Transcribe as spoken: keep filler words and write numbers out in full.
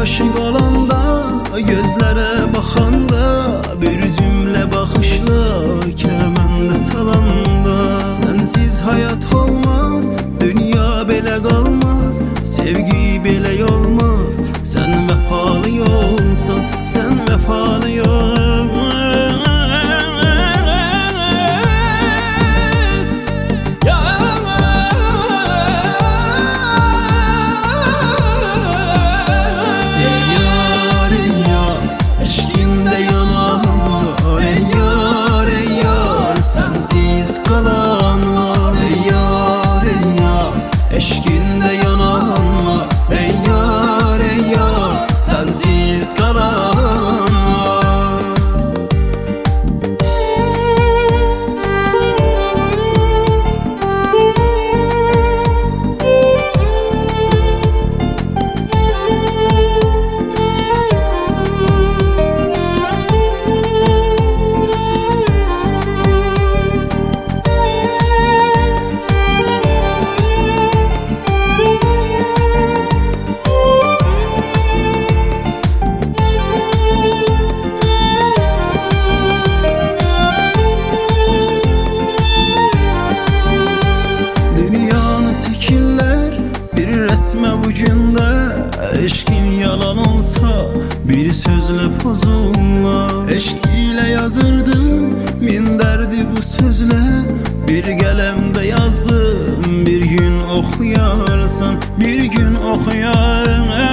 aşık olanda, gözlere bakanda, bir cümle bakışla kemende salanda. Sensiz hayat olmaz, dünya bele kalmaz, sevgi bele olmaz. Sen vefalı yolsan, sen vefalı yol. Eşkinde yanan var ey yar ey yar, sensiz kalan var. Resme ucunda eşkin yalan olsa, bir sözle pozunla. Eşk ile yazırdım min derdi bu sözle, bir gelemde yazdım, bir gün okuyarsan, bir gün okuyar.